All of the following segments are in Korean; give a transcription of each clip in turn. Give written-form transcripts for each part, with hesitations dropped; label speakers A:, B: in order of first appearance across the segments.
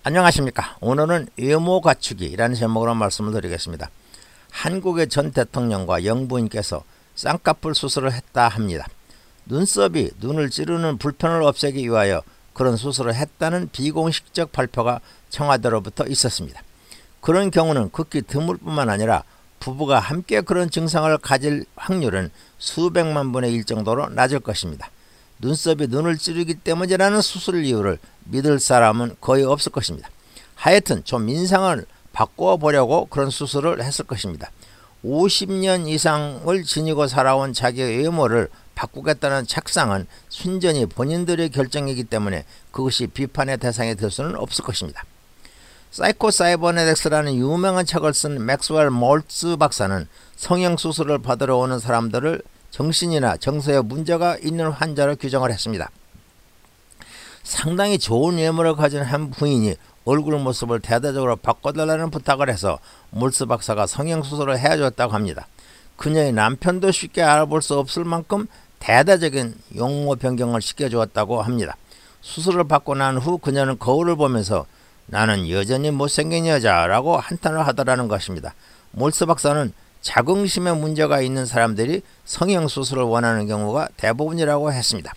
A: 안녕하십니까. 오늘은 외모 갖추기라는 제목으로 말씀을 드리겠습니다. 한국의 전 대통령과 영부인께서 쌍꺼풀 수술을 했다 합니다. 눈썹이 눈을 찌르는 불편을 없애기 위하여 그런 수술을 했다는 비공식적 발표가 청와대로부터 있었습니다. 그런 경우는 극히 드물 뿐만 아니라 부부가 함께 그런 증상을 가질 확률은 수백만 분의 1 정도로 낮을 것입니다. 눈썹이 눈을 찌르기 때문이라는 수술 이유를 믿을 사람은 거의 없을 것입니다. 하여튼 좀 인상을 바꿔 보려고 그런 수술을 했을 것입니다. 50년 이상을 지니고 살아온 자기의 외모를 바꾸겠다는 착상은 순전히 본인들의 결정이기 때문에 그것이 비판의 대상이 될 수는 없을 것입니다. 사이코사이버네틱스라는 유명한 책을 쓴 맥스웰 몰츠 박사는 성형수술을 받으러 오는 사람들을 정신이나 정서에 문제가 있는 환자로 규정을 했습니다. 상당히 좋은 외모를 가진 한 부인이 얼굴 모습을 대대적으로 바꿔달라는 부탁을 해서 몰츠 박사가 성형수술을 해줬다고 합니다. 그녀의 남편도 쉽게 알아볼 수 없을 만큼 대대적인 용모 변경을 시켜주었다고 합니다. 수술을 받고 난 후 그녀는 거울을 보면서 나는 여전히 못생긴 여자라고 한탄을 하더라는 것입니다. 몰츠 박사는 자긍심에 문제가 있는 사람들이 성형수술을 원하는 경우가 대부분이라고 했습니다.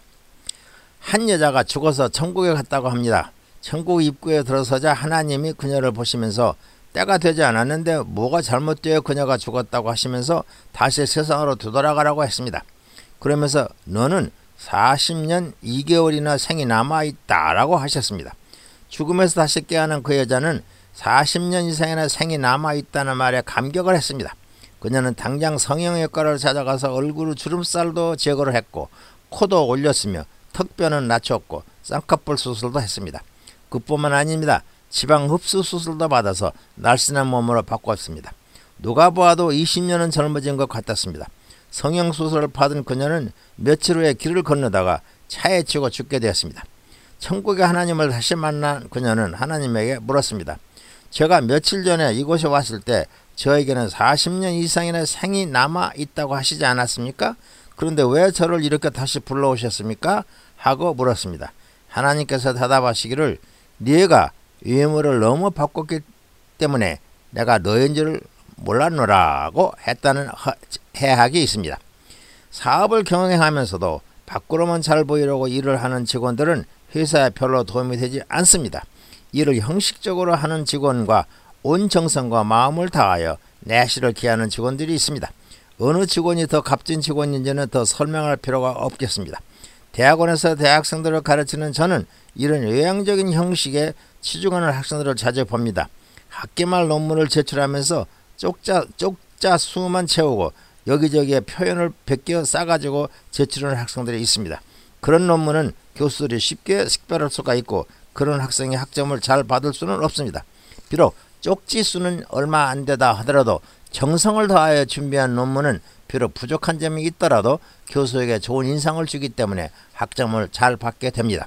A: 한 여자가 죽어서 천국에 갔다고 합니다. 천국 입구에 들어서자 하나님이 그녀를 보시면서 때가 되지 않았는데 뭐가 잘못되어 그녀가 죽었다고 하시면서 다시 세상으로 되돌아가라고 했습니다. 그러면서 너는 40년 2개월이나 생이 남아있다 라고 하셨습니다. 죽음에서 다시 깨어난 그 여자는 40년 이상이나 생이 남아있다는 말에 감격을 했습니다. 그녀는 당장 성형외과를 찾아가서 얼굴 주름살도 제거를 했고 코도 올렸으며 턱뼈는 낮췄고 쌍꺼풀 수술도 했습니다. 그뿐만 아닙니다. 지방 흡수 수술도 받아서 날씬한 몸으로 바꿨습니다. 누가 보아도 20년은 젊어진 것 같았습니다. 성형수술을 받은 그녀는 며칠 후에 길을 건너다가 차에 치고 죽게 되었습니다. 천국의 하나님을 다시 만난 그녀는 하나님에게 물었습니다. 제가 며칠 전에 이곳에 왔을 때 저에게는 40년 이상이나 생이 남아 있다고 하시지 않았습니까? 그런데 왜 저를 이렇게 다시 불러오셨습니까? 하고 물었습니다. 하나님께서 대답하시기를 네가 외모를 너무 바꿨기 때문에 내가 너인 줄 몰랐노라고 했다는 해학이 있습니다. 사업을 경영하면서도 밖으로만 잘 보이려고 일을 하는 직원들은 회사에 별로 도움이 되지 않습니다. 일을 형식적으로 하는 직원과 온 정성과 마음을 다하여 내실을 기하는 직원들이 있습니다. 어느 직원이 더 값진 직원인지는 더 설명할 필요가 없겠습니다. 대학원에서 대학생들을 가르치는 저는 이런 외향적인 형식에 치중하는 학생들을 자주 봅니다. 학기말 논문을 제출하면서 쪽자 수만 채우고 여기저기에 표현을 베껴 싸가지고 제출하는 학생들이 있습니다. 그런 논문은 교수들이 쉽게 식별할 수가 있고 그런 학생이 학점을 잘 받을 수는 없습니다. 비록 쪽지 수는 얼마 안 되다 하더라도 정성을 다하여 준비한 논문은 비록 부족한 점이 있더라도 교수에게 좋은 인상을 주기 때문에 학점을 잘 받게 됩니다.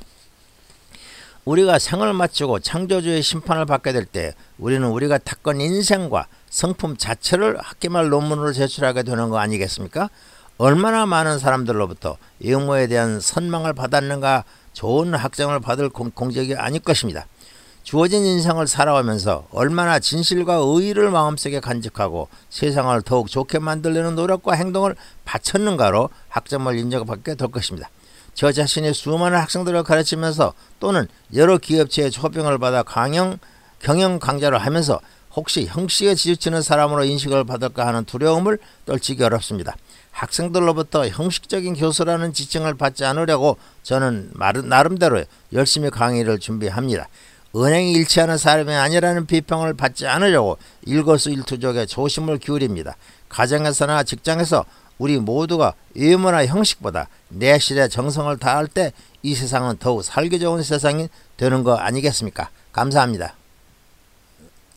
A: 우리가 생을 마치고 창조주의 심판을 받게 될 때 우리는 우리가 닦은 인생과 성품 자체를 학기말 논문으로 제출하게 되는 거 아니겠습니까? 얼마나 많은 사람들로부터 외모에 대한 선망을 받았는가. 좋은 학점을 받을 공적이 아닐 것입니다. 주어진 인생을 살아오면서 얼마나 진실과 의의를 마음속에 간직하고 세상을 더욱 좋게 만들려는 노력과 행동을 바쳤는가로 학점을 인정받게 될 것입니다. 저 자신이 수많은 학생들을 가르치면서 또는 여러 기업체의 초빙을 받아 경영 강좌를 하면서 혹시 형식에 지치는 사람으로 인식을 받을까 하는 두려움을 떨치기 어렵습니다. 학생들로부터 형식적인 교수라는 지칭을 받지 않으려고 저는 나름대로 열심히 강의를 준비합니다. 은행이 일치하는 사람이 아니라는 비평을 받지 않으려고 일거수일투족에 조심을 기울입니다. 가정에서나 직장에서 우리 모두가 외모나 형식보다 내실의 정성을 다할 때 이 세상은 더욱 살기 좋은 세상이 되는 거 아니겠습니까? 감사합니다.